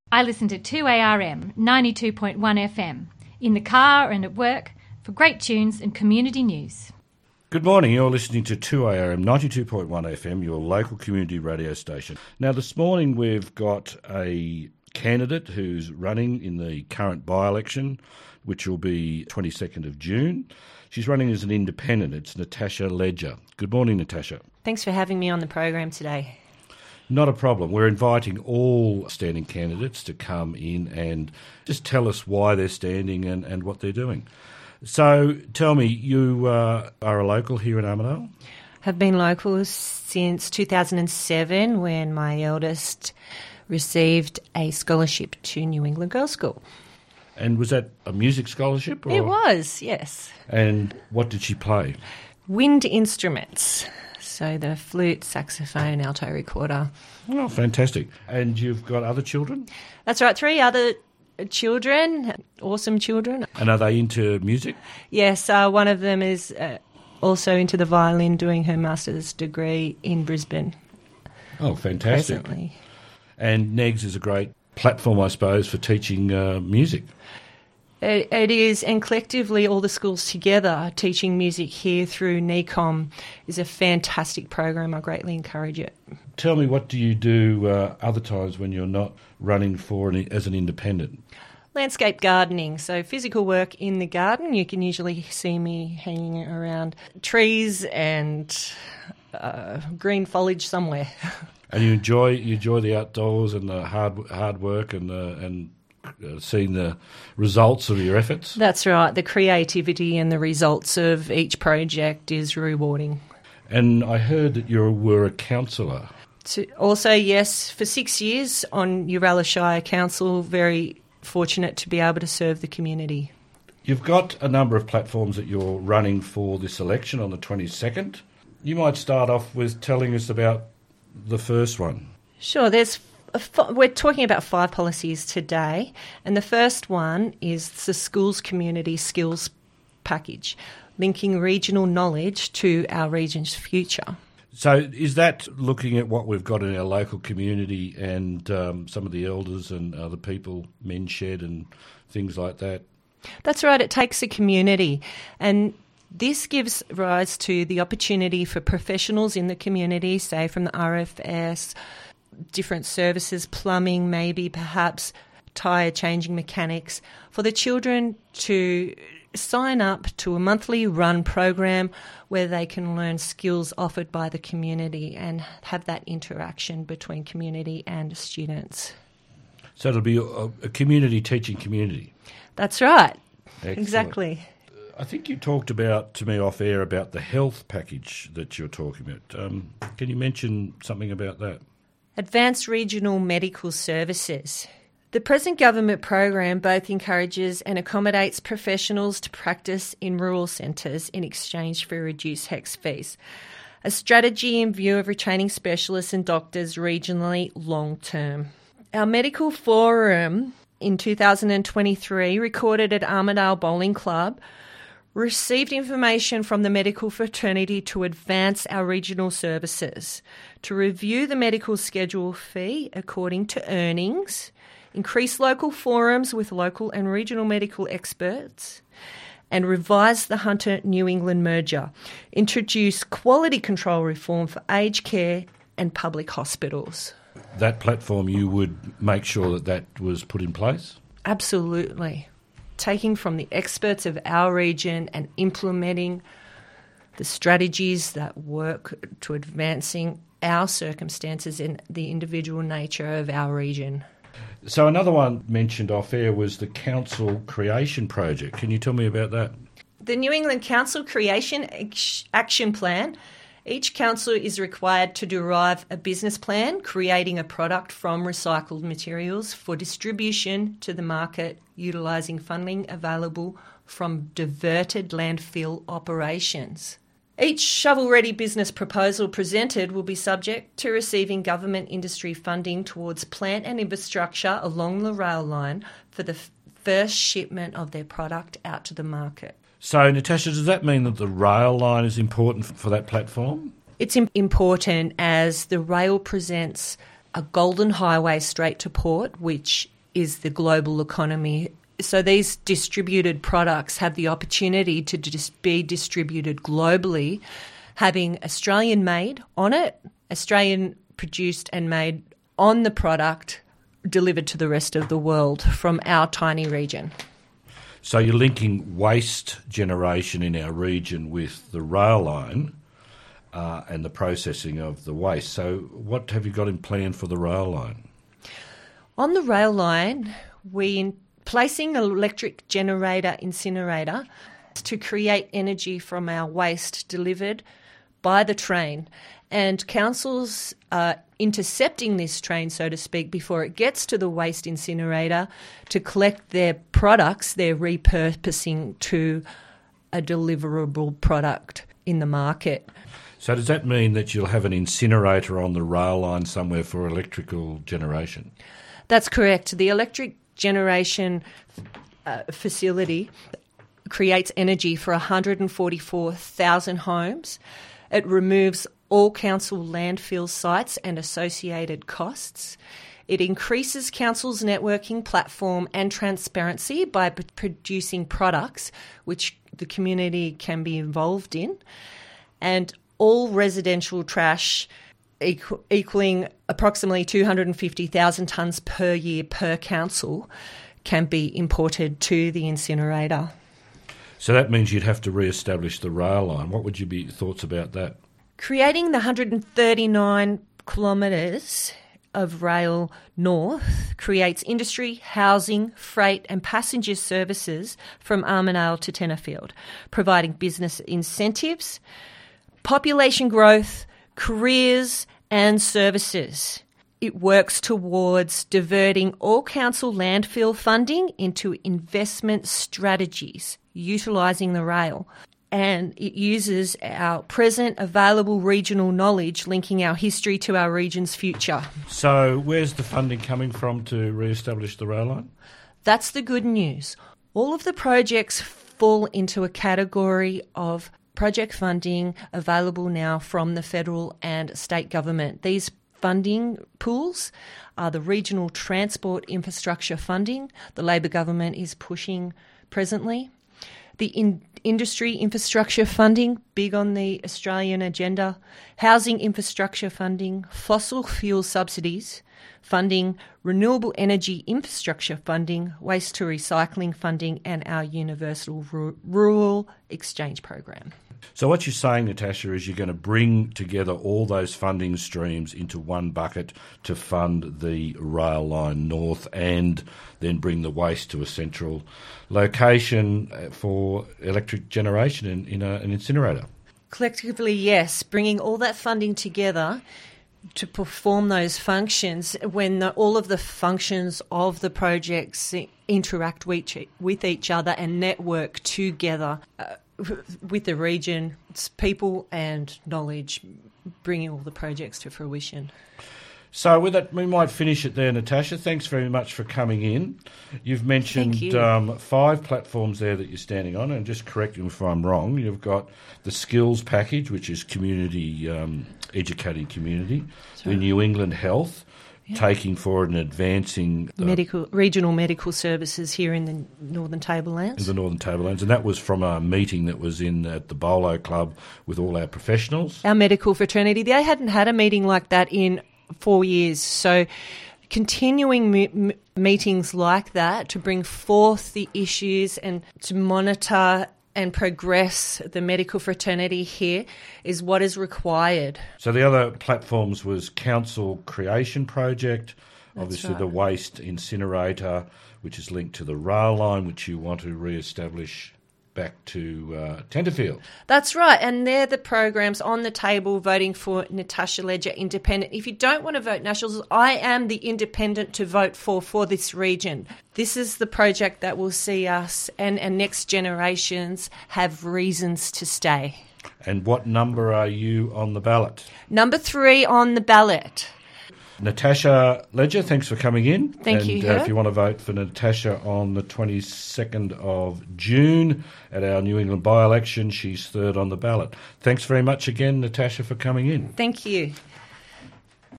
I listen to 2ARM 92.1 FM in the car and at work for great tunes and community news. Good morning, you're listening to 2ARM 92.1 FM, your local community radio station. Now this morning we've got a candidate who's running in the current by-election, which will be 22nd of June. She's running as an independent. It's Natasha Ledger. Good morning, Natasha. Thanks for having me on the program today. Not a problem. We're inviting all standing candidates to come in and just tell us why they're standing and what they're doing. So tell me, you are a local here in Armidale? Have been local since 2007 when my eldest received a scholarship to New England Girls' School. And was that a music scholarship? Or? It was, yes. And what did she play? Wind instruments. So the flute, saxophone, alto recorder. Oh, fantastic. And you've got other children? That's right, 3 other children, awesome children. And are they into music? Yes, one of them is also into the violin, doing her master's degree in Brisbane. Oh, fantastic. Presently. And NEGS is a great platform, I suppose, for teaching music. It is, and collectively all the schools together teaching music here through NECOM is a fantastic program. I greatly encourage it. Tell me, what do you do other times when you're not running as an independent? Landscape gardening, so physical work in the garden. You can usually see me hanging around trees and green foliage somewhere. And you enjoy the outdoors and the hard work and seeing the results of your efforts? That's right. The creativity and the results of each project is rewarding. And I heard that you were a councillor. Also, yes, for 6 years on Uralla Shire Council, very fortunate to be able to serve the community. You've got a number of platforms that you're running for this election on the 22nd. You might start off with telling us about the first one. Sure, we're talking about 5 policies today, and the first one is the Schools Community Skills Package, linking regional knowledge to our region's future. So is that looking at what we've got in our local community and some of the elders and other people, men's shed and things like that? That's right, it takes a community, and this gives rise to the opportunity for professionals in the community, say from the RFS, different services, plumbing, maybe perhaps tyre changing mechanics, for the children to sign up to a monthly run program where they can learn skills offered by the community and have that interaction between community and students. So it'll be a community teaching community. That's right. Excellent. Exactly. I think you talked to me off air about the health package that you're talking about. Can you mention something about that? Advanced Regional Medical Services. The present government program both encourages and accommodates professionals to practice in rural centres in exchange for reduced HECS fees, a strategy in view of retaining specialists and doctors regionally long term. Our medical forum in 2023, recorded at Armidale Bowling Club, received information from the medical fraternity to advance our regional services, to review the medical schedule fee according to earnings, increase local forums with local and regional medical experts, and revise the Hunter-New England merger, introduce quality control reform for aged care and public hospitals. That platform, you would make sure that was put in place? Absolutely. Taking from the experts of our region and implementing the strategies that work to advancing our circumstances in the individual nature of our region. So another one mentioned off air was the Council Creation Project. Can you tell me about that? The New England Council Creation Action Plan. Each council is required to derive a business plan creating a product from recycled materials for distribution to the market utilising funding available from diverted landfill operations. Each shovel-ready business proposal presented will be subject to receiving government industry funding towards plant and infrastructure along the rail line for the first shipment of their product out to the market. So, Natasha, does that mean that the rail line is important for that platform? It's important as the rail presents a golden highway straight to port, which is the global economy. So these distributed products have the opportunity to be distributed globally, having Australian made on it, Australian produced and made on the product, delivered to the rest of the world from our tiny region. So you're linking waste generation in our region with the rail line and the processing of the waste. So what have you got in plan for the rail line? On the rail line, we're placing an electric generator incinerator to create energy from our waste delivered by the train. And councils are intercepting this train, so to speak, before it gets to the waste incinerator to collect their products, they're repurposing to a deliverable product in the market. So does that mean that you'll have an incinerator on the rail line somewhere for electrical generation? That's correct. The electric generation facility creates energy for 144,000 homes. It removes all council landfill sites and associated costs. It increases council's networking platform and transparency by producing products which the community can be involved in. And all residential trash equaling approximately 250,000 tonnes per year per council can be imported to the incinerator. So that means you'd have to re-establish the rail line. What would your thoughts about that? Creating the 139 kilometres of rail north creates industry, housing, freight and passenger services from Armidale to Tenterfield, providing business incentives, population growth, careers and services. It works towards diverting all council landfill funding into investment strategies, utilising the rail. And it uses our present available regional knowledge, linking our history to our region's future. So where's the funding coming from to re-establish the rail line? That's the good news. All of the projects fall into a category of project funding available now from the federal and state government. These funding pools are the Regional Transport Infrastructure Funding the Labor government is pushing presently. The Industry Infrastructure Funding, big on the Australian agenda, Housing Infrastructure Funding, Fossil Fuel Subsidies Funding, Renewable Energy Infrastructure Funding, Waste to Recycling Funding and our Universal Rural Exchange Program. So what you're saying, Natasha, is you're going to bring together all those funding streams into one bucket to fund the rail line north and then bring the waste to a central location for electric generation in an incinerator. Collectively, yes, bringing all that funding together to perform those functions when all of the functions of the projects interact with each other and network together with the region, it's people and knowledge, bringing all the projects to fruition. So with that, we might finish it there, Natasha. Thanks very much for coming in. You've mentioned 5 platforms there that you're standing on, and just correct me if I'm wrong. You've got the skills package, which is community educating community, the New England Health, taking forward and advancing regional medical services here in the Northern Tablelands. And that was from a meeting that was at the Bolo Club with all our professionals. Our medical fraternity, they hadn't had a meeting like that in 4 years. So continuing meetings like that to bring forth the issues and to monitor and progress the medical fraternity here is what is required. So the other platforms was Council Creation Project, obviously right. The waste incinerator, which is linked to the rail line, which you want to re-establish back to Tenterfield. That's right, and they're the programs on the table voting for Natasha Ledger Independent. If you don't want to vote Nationals, I am the independent to vote for this region. This is the project that will see us and next generations have reasons to stay. And what number are you on the ballot? Number 3 on the ballot. Natasha Ledger, thanks for coming in. Thank you, if you want to vote for Natasha on the 22nd of June at our New England by-election, she's 3rd on the ballot. Thanks very much again, Natasha, for coming in. Thank you.